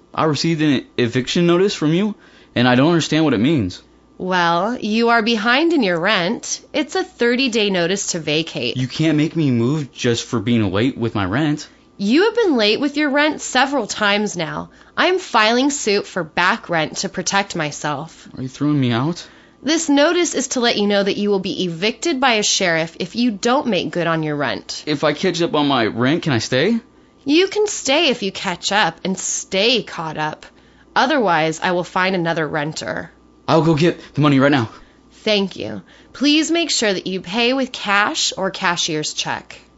I received an eviction notice from you, and I don't understand what it means. Well, you are behind in your rent. It's a 30-day notice to vacate. You can't make me move just for being late with my rent. You have been late with your rent several times now. I am filing suit for back rent to protect myself. Are you throwing me out? This notice is to let you know that you will be evicted by a sheriff if you don't make good on your rent. If I catch up on my rent, can I stay? You can stay if you catch up and stay caught up. Otherwise, I will find another renter. I'll go get the money right now. Thank you. Please make sure that you pay with cash or cashier's check.